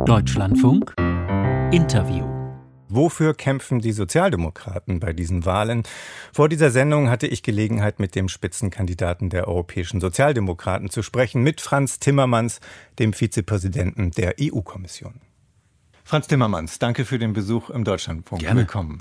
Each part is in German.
Deutschlandfunk Interview. Wofür kämpfen die Sozialdemokraten bei diesen Wahlen? Vor dieser Sendung hatte ich Gelegenheit, mit dem Spitzenkandidaten der europäischen Sozialdemokraten zu sprechen, mit Frans Timmermans, dem Vizepräsidenten der EU-Kommission. Frans Timmermans, danke für den Besuch im Deutschlandfunk. Gerne. Willkommen.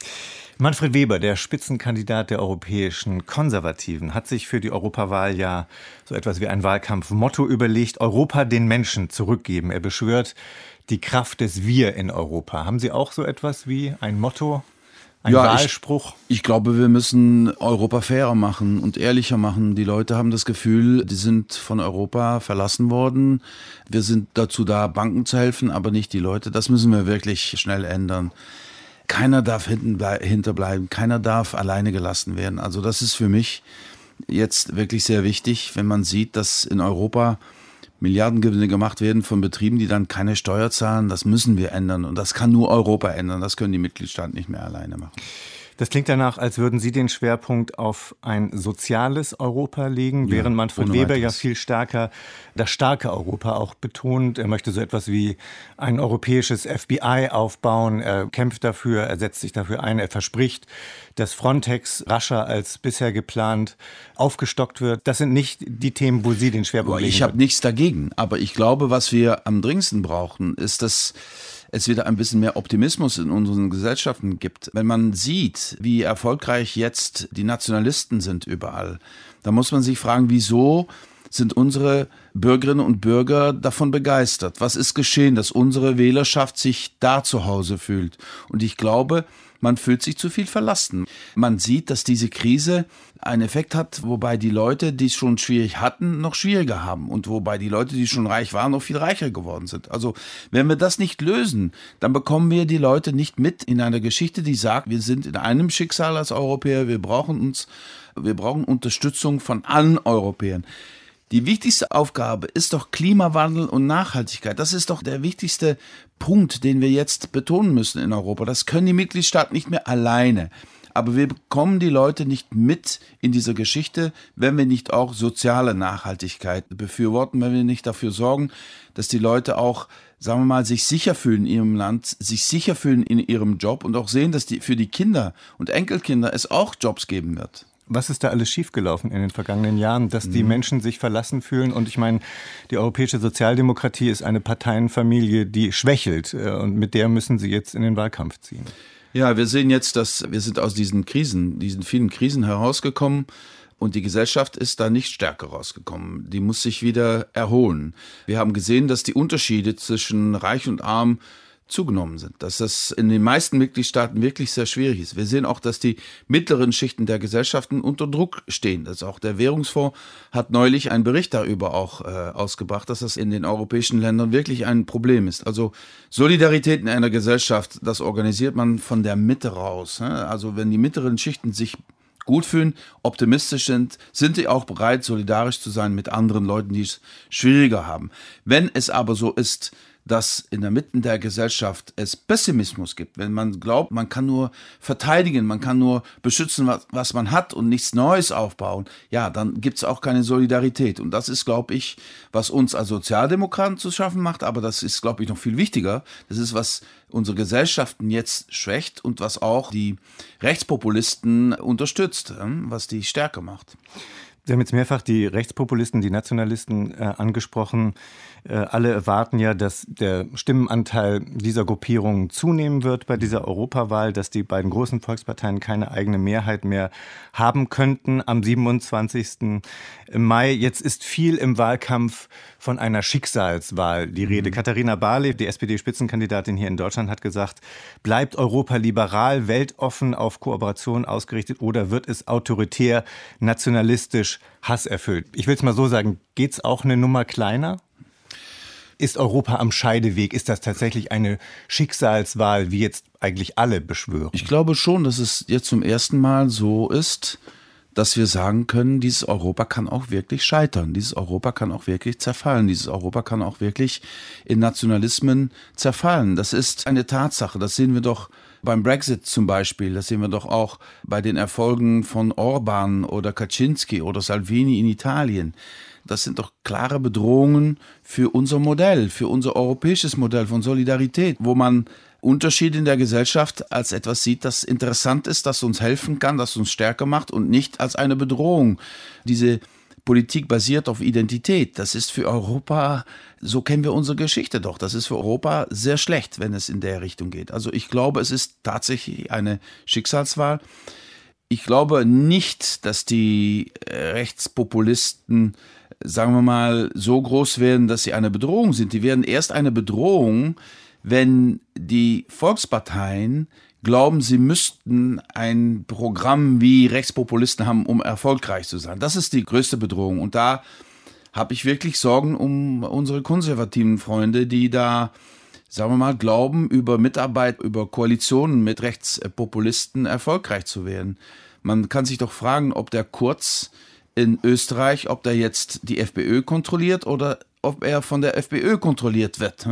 Manfred Weber, der Spitzenkandidat der europäischen Konservativen, hat sich für die Europawahl ja so etwas wie ein Wahlkampfmotto überlegt: Europa den Menschen zurückgeben. Er beschwört die Kraft des Wir in Europa. Haben Sie auch so etwas wie ein Motto, ein Wahlspruch? Ich glaube, wir müssen Europa fairer machen und ehrlicher machen. Die Leute haben das Gefühl, die sind von Europa verlassen worden. Wir sind dazu da, Banken zu helfen, aber nicht die Leute. Das müssen wir wirklich schnell ändern. Keiner darf hinterbleiben, keiner darf alleine gelassen werden. Also das ist für mich jetzt wirklich sehr wichtig, wenn man sieht, dass in Europa Milliardengewinne gemacht werden von Betrieben, die dann keine Steuer zahlen. Das müssen wir ändern und das kann nur Europa ändern. Das können die Mitgliedstaaten nicht mehr alleine machen. Das klingt danach, als würden Sie den Schwerpunkt auf ein soziales Europa legen, während Manfred Weber ja viel stärker das starke Europa auch betont. Er möchte so etwas wie ein europäisches FBI aufbauen. Er kämpft dafür, er setzt sich dafür ein, er verspricht, dass Frontex rascher als bisher geplant aufgestockt wird. Das sind nicht die Themen, wo Sie den Schwerpunkt legen. Ich habe nichts dagegen, aber ich glaube, was wir am dringendsten brauchen, ist, dass es wieder ein bisschen mehr Optimismus in unseren Gesellschaften gibt. Wenn man sieht, wie erfolgreich jetzt die Nationalisten sind überall, dann muss man sich fragen, wieso sind unsere Bürgerinnen und Bürger davon begeistert? Was ist geschehen, dass unsere Wählerschaft sich da zu Hause fühlt? Und ich glaube, man fühlt sich zu viel verlassen. Man sieht, dass diese Krise einen Effekt hat, wobei die Leute, die es schon schwierig hatten, noch schwieriger haben und wobei die Leute, die schon reich waren, noch viel reicher geworden sind. Also wenn wir das nicht lösen, dann bekommen wir die Leute nicht mit in einer Geschichte, die sagt, wir sind in einem Schicksal als Europäer, wir brauchen Unterstützung von allen Europäern. Die wichtigste Aufgabe ist doch Klimawandel und Nachhaltigkeit. Das ist doch der wichtigste Punkt, den wir jetzt betonen müssen in Europa. Das können die Mitgliedstaaten nicht mehr alleine. Aber wir bekommen die Leute nicht mit in dieser Geschichte, wenn wir nicht auch soziale Nachhaltigkeit befürworten, wenn wir nicht dafür sorgen, dass die Leute auch, sagen wir mal, sich sicher fühlen in ihrem Land, sich sicher fühlen in ihrem Job und auch sehen, dass für die Kinder und Enkelkinder es auch Jobs geben wird. Was ist da alles schiefgelaufen in den vergangenen Jahren, dass die Menschen sich verlassen fühlen? Und ich meine, die europäische Sozialdemokratie ist eine Parteienfamilie, die schwächelt. Und mit der müssen Sie jetzt in den Wahlkampf ziehen. Ja, wir sehen jetzt, dass wir sind aus diesen vielen Krisen herausgekommen. Und die Gesellschaft ist da nicht stärker rausgekommen. Die muss sich wieder erholen. Wir haben gesehen, dass die Unterschiede zwischen Reich und Arm zugenommen sind, dass das in den meisten Mitgliedstaaten wirklich sehr schwierig ist. Wir sehen auch, dass die mittleren Schichten der Gesellschaften unter Druck stehen. Also auch der Währungsfonds hat neulich einen Bericht darüber auch ausgebracht, dass das in den europäischen Ländern wirklich ein Problem ist. Also Solidarität in einer Gesellschaft, das organisiert man von der Mitte raus. Also wenn die mittleren Schichten sich gut fühlen, optimistisch sind sie auch bereit, solidarisch zu sein mit anderen Leuten, die es schwieriger haben. Wenn es aber so ist, dass in der Mitte der Gesellschaft es Pessimismus gibt, wenn man glaubt, man kann nur verteidigen, man kann nur beschützen, was man hat und nichts Neues aufbauen, ja, dann gibt es auch keine Solidarität. Und das ist, glaube ich, was uns als Sozialdemokraten zu schaffen macht, aber das ist, glaube ich, noch viel wichtiger. Das ist, was unsere Gesellschaften jetzt schwächt und was auch die Rechtspopulisten unterstützt, was die stärker macht. Sie haben jetzt mehrfach die Rechtspopulisten, die Nationalisten angesprochen. Alle erwarten ja, dass der Stimmenanteil dieser Gruppierungen zunehmen wird bei dieser Europawahl, dass die beiden großen Volksparteien keine eigene Mehrheit mehr haben könnten am 27. Mai. Jetzt ist viel im Wahlkampf von einer Schicksalswahl die Rede. Katharina Barley, die SPD-Spitzenkandidatin hier in Deutschland, hat gesagt, bleibt Europa liberal, weltoffen, auf Kooperation ausgerichtet oder wird es autoritär, nationalistisch, hasserfüllt? Ich will es mal so sagen, geht's auch eine Nummer kleiner? Ist Europa am Scheideweg? Ist das tatsächlich eine Schicksalswahl, wie jetzt eigentlich alle beschwören? Ich glaube schon, dass es jetzt zum ersten Mal so ist, dass wir sagen können, dieses Europa kann auch wirklich scheitern. Dieses Europa kann auch wirklich zerfallen. Dieses Europa kann auch wirklich in Nationalismen zerfallen. Das ist eine Tatsache. Das sehen wir doch beim Brexit zum Beispiel. Das sehen wir doch auch bei den Erfolgen von Orban oder Kaczynski oder Salvini in Italien. Das sind doch klare Bedrohungen für unser Modell, für unser europäisches Modell von Solidarität, wo man Unterschiede in der Gesellschaft als etwas sieht, das interessant ist, das uns helfen kann, das uns stärker macht und nicht als eine Bedrohung. Diese Politik basiert auf Identität. Das ist für Europa, so kennen wir unsere Geschichte doch, das ist für Europa sehr schlecht, wenn es in der Richtung geht. Also ich glaube, es ist tatsächlich eine Schicksalswahl. Ich glaube nicht, dass die Rechtspopulisten, sagen wir mal, so groß werden, dass sie eine Bedrohung sind. Die werden erst eine Bedrohung, wenn die Volksparteien glauben, sie müssten ein Programm wie Rechtspopulisten haben, um erfolgreich zu sein. Das ist die größte Bedrohung. Und da habe ich wirklich Sorgen um unsere konservativen Freunde, die da, sagen wir mal, glauben, über Mitarbeit, über Koalitionen mit Rechtspopulisten erfolgreich zu werden. Man kann sich doch fragen, ob der Kurz in Österreich, ob der jetzt die FPÖ kontrolliert oder ob er von der FPÖ kontrolliert wird.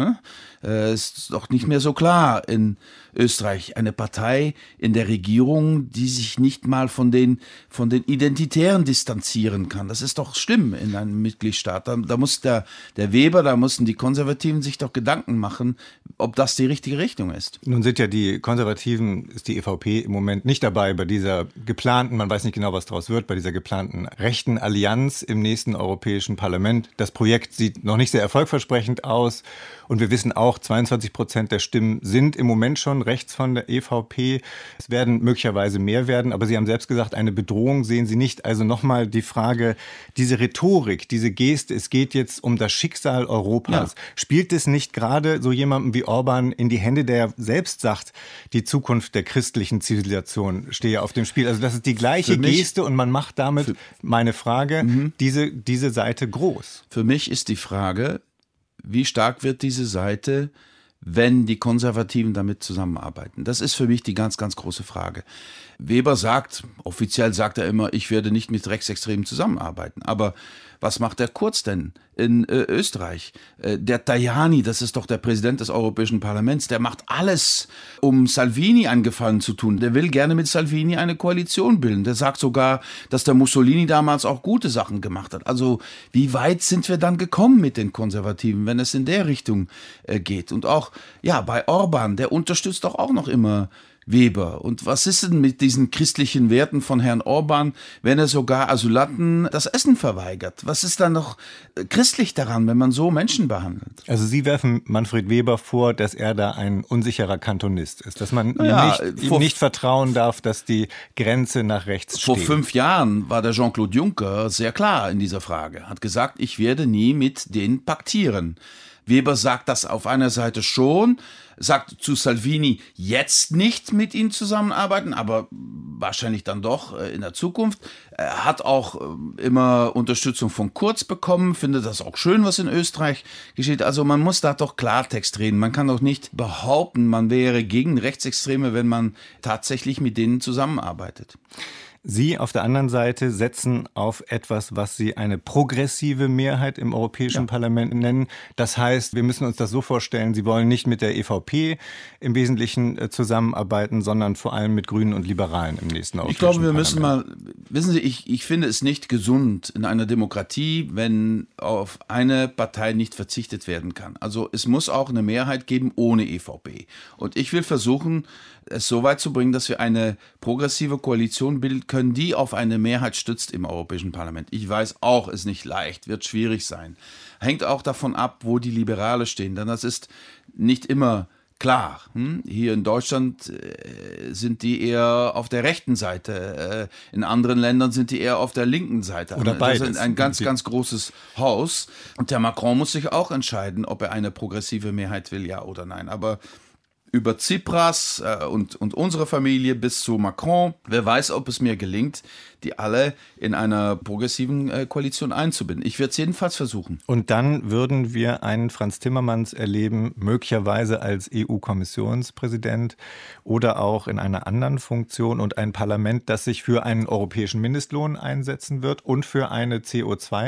Ist doch nicht mehr so klar in Österreich. Eine Partei in der Regierung, die sich nicht mal von den Identitären distanzieren kann. Das ist doch schlimm in einem Mitgliedstaat. Da muss der Weber, da mussten die Konservativen sich doch Gedanken machen, ob das die richtige Richtung ist. Nun sind ja die Konservativen, ist die EVP im Moment nicht dabei bei dieser geplanten, man weiß nicht genau, was daraus wird, bei dieser geplanten rechten Allianz im nächsten Europäischen Parlament. Das Projekt sieht noch nicht sehr erfolgversprechend aus. Und wir wissen auch, 22% der Stimmen sind im Moment schon rechts von der EVP. Es werden möglicherweise mehr werden, aber Sie haben selbst gesagt, eine Bedrohung sehen Sie nicht. Also nochmal die Frage, diese Rhetorik, diese Geste, es geht jetzt um das Schicksal Europas. Ja. Spielt es nicht gerade so jemandem wie Orban in die Hände, der selbst sagt, die Zukunft der christlichen Zivilisation stehe auf dem Spiel? Also das ist die gleiche Geste und man macht damit, meine Frage, diese Seite groß. Für mich ist die Frage, wie stark wird diese Seite, wenn die Konservativen damit zusammenarbeiten? Das ist für mich die ganz, ganz große Frage. Weber sagt, offiziell sagt er immer, ich werde nicht mit Rechtsextremen zusammenarbeiten. Aber was macht der Kurz denn in Österreich? Der Tajani, das ist doch der Präsident des Europäischen Parlaments, der macht alles, um Salvini einen Gefallen zu tun. Der will gerne mit Salvini eine Koalition bilden. Der sagt sogar, dass der Mussolini damals auch gute Sachen gemacht hat. Also wie weit sind wir dann gekommen mit den Konservativen, wenn es in der Richtung geht? Und auch ja, bei Orban, der unterstützt doch auch noch immer Weber. Und was ist denn mit diesen christlichen Werten von Herrn Orban, wenn er sogar Asylanten das Essen verweigert? Was ist da noch christlich daran, wenn man so Menschen behandelt? Also Sie werfen Manfred Weber vor, dass er da ein unsicherer Kantonist ist, dass man ihm nicht vertrauen darf, dass die Grenze nach rechts steht. Vor 5 Jahren war der Jean-Claude Juncker sehr klar in dieser Frage, hat gesagt, ich werde nie mit denen paktieren. Weber sagt das auf einer Seite schon, sagt zu Salvini jetzt nicht mit ihm zusammenarbeiten, aber wahrscheinlich dann doch in der Zukunft. Er hat auch immer Unterstützung von Kurz bekommen, findet das auch schön, was in Österreich geschieht. Also man muss da doch Klartext reden. Man kann doch nicht behaupten, man wäre gegen Rechtsextreme, wenn man tatsächlich mit denen zusammenarbeitet. Sie auf der anderen Seite setzen auf etwas, was Sie eine progressive Mehrheit im Europäischen Parlament nennen. Das heißt, wir müssen uns das so vorstellen, Sie wollen nicht mit der EVP im Wesentlichen zusammenarbeiten, sondern vor allem mit Grünen und Liberalen im nächsten Europäischen Parlament. Ich glaube, wir müssen mal, wissen Sie, ich finde es nicht gesund in einer Demokratie, wenn auf eine Partei nicht verzichtet werden kann. Also es muss auch eine Mehrheit geben ohne EVP. Und ich will versuchen, es so weit zu bringen, dass wir eine progressive Koalition bilden können, die auf eine Mehrheit stützt im Europäischen Parlament. Ich weiß auch, ist nicht leicht, wird schwierig sein. Hängt auch davon ab, wo die Liberale stehen, denn das ist nicht immer klar. Hier in Deutschland sind die eher auf der rechten Seite, in anderen Ländern sind die eher auf der linken Seite. Oder beides. Das ist ein ganz, ganz großes Haus. Und der Macron muss sich auch entscheiden, ob er eine progressive Mehrheit will, ja oder nein. Aber über Tsipras und unsere Familie bis zu Macron. Wer weiß, ob es mir gelingt, die alle in einer progressiven Koalition einzubinden. Ich werde es jedenfalls versuchen. Und dann würden wir einen Franz Timmermans erleben, möglicherweise als EU-Kommissionspräsident oder auch in einer anderen Funktion und ein Parlament, das sich für einen europäischen Mindestlohn einsetzen wird und für eine CO2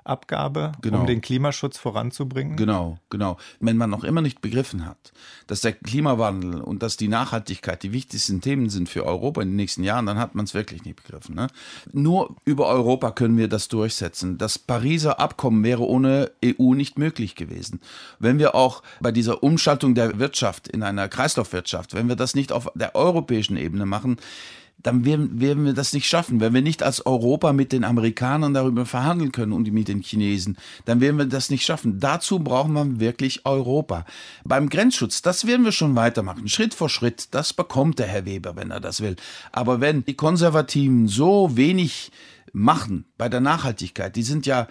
Abgabe, Genau. um den Klimaschutz voranzubringen? Genau. Wenn man noch immer nicht begriffen hat, dass der Klimawandel und dass die Nachhaltigkeit die wichtigsten Themen sind für Europa in den nächsten Jahren, dann hat man es wirklich nicht begriffen. Ne? Nur über Europa können wir das durchsetzen. Das Pariser Abkommen wäre ohne EU nicht möglich gewesen. Wenn wir auch bei dieser Umschaltung der Wirtschaft in einer Kreislaufwirtschaft, wenn wir das nicht auf der europäischen Ebene machen, dann werden wir das nicht schaffen. Wenn wir nicht als Europa mit den Amerikanern darüber verhandeln können und mit den Chinesen, dann werden wir das nicht schaffen. Dazu brauchen wir wirklich Europa. Beim Grenzschutz, das werden wir schon weitermachen, Schritt für Schritt. Das bekommt der Herr Weber, wenn er das will. Aber wenn die Konservativen so wenig machen bei der Nachhaltigkeit, die sind ja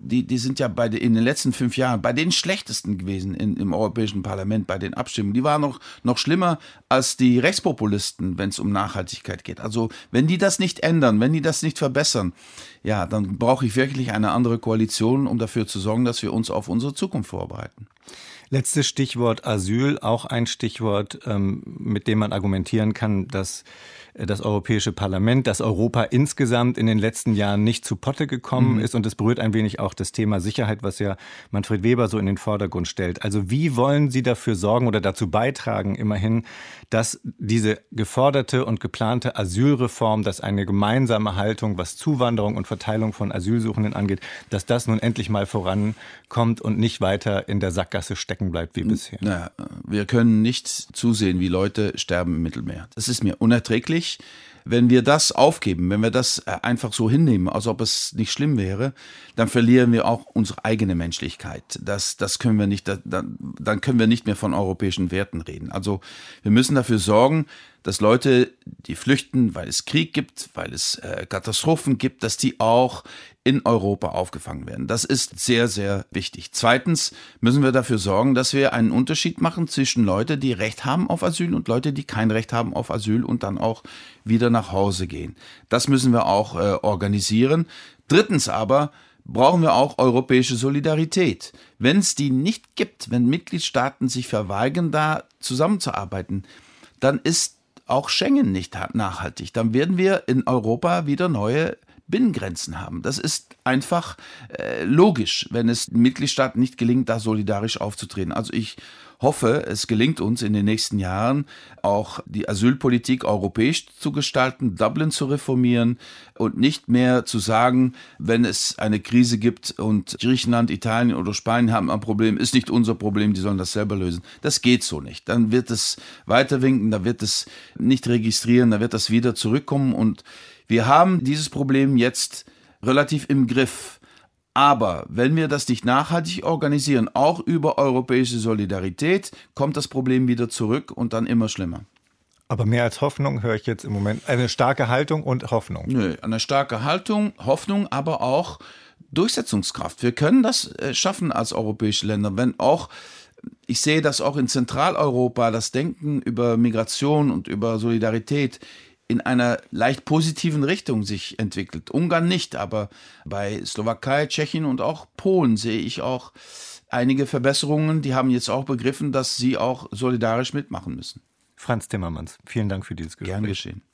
in den letzten 5 Jahren bei den schlechtesten gewesen im Europäischen Parlament bei den Abstimmungen. Die waren noch schlimmer als die Rechtspopulisten, wenn es um Nachhaltigkeit geht. Also wenn die das nicht ändern, wenn die das nicht verbessern, ja, dann brauche ich wirklich eine andere Koalition, um dafür zu sorgen, dass wir uns auf unsere Zukunft vorbereiten. Letztes Stichwort Asyl, auch ein Stichwort, mit dem man argumentieren kann, dass das Europäische Parlament, dass Europa insgesamt in den letzten Jahren nicht zu Potte gekommen ist. Und es berührt ein wenig auch das Thema Sicherheit, was ja Manfred Weber so in den Vordergrund stellt. Also wie wollen Sie dafür sorgen oder dazu beitragen, immerhin, dass diese geforderte und geplante Asylreform, dass eine gemeinsame Haltung, was Zuwanderung und Verteilung von Asylsuchenden angeht, dass das nun endlich mal vorankommt und nicht weiter in der Sackgasse stecken bleibt wie bisher? Naja, wir können nicht zusehen, wie Leute sterben im Mittelmeer. Das ist mir unerträglich. Wenn wir das aufgeben, wenn wir das einfach so hinnehmen, als ob es nicht schlimm wäre, dann verlieren wir auch unsere eigene Menschlichkeit. Das können wir nicht, dann können wir nicht mehr von europäischen Werten reden. Also wir müssen dafür sorgen, dass Leute, die flüchten, weil es Krieg gibt, weil es Katastrophen gibt, dass die auch in Europa aufgefangen werden. Das ist sehr, sehr wichtig. Zweitens müssen wir dafür sorgen, dass wir einen Unterschied machen zwischen Leuten, die Recht haben auf Asyl und Leute, die kein Recht haben auf Asyl und dann auch wieder nach Hause gehen. Das müssen wir auch organisieren. Drittens aber brauchen wir auch europäische Solidarität. Wenn es die nicht gibt, wenn Mitgliedstaaten sich verweigern, da zusammenzuarbeiten, dann ist auch Schengen nicht nachhaltig. Dann werden wir in Europa wieder neue Binnengrenzen haben. Das ist einfach logisch, wenn es Mitgliedstaaten nicht gelingt, da solidarisch aufzutreten. Also ich hoffe, es gelingt uns in den nächsten Jahren auch die Asylpolitik europäisch zu gestalten, Dublin zu reformieren und nicht mehr zu sagen, wenn es eine Krise gibt und Griechenland, Italien oder Spanien haben ein Problem, ist nicht unser Problem, die sollen das selber lösen. Das geht so nicht. Dann wird es weiterwinken, da wird es nicht registrieren, da wird das wieder zurückkommen und wir haben dieses Problem jetzt relativ im Griff. Aber wenn wir das nicht nachhaltig organisieren, auch über europäische Solidarität, kommt das Problem wieder zurück und dann immer schlimmer. Aber mehr als Hoffnung höre ich jetzt im Moment. Eine starke Haltung und Hoffnung. Nö, eine starke Haltung, Hoffnung, aber auch Durchsetzungskraft. Wir können das schaffen als europäische Länder, wenn auch, ich sehe das auch in Zentraleuropa, das Denken über Migration und über Solidarität in einer leicht positiven Richtung sich entwickelt. Ungarn nicht, aber bei Slowakei, Tschechien und auch Polen sehe ich auch einige Verbesserungen. Die haben jetzt auch begriffen, dass sie auch solidarisch mitmachen müssen. Frans Timmermans, vielen Dank für dieses Gespräch. Gern geschehen.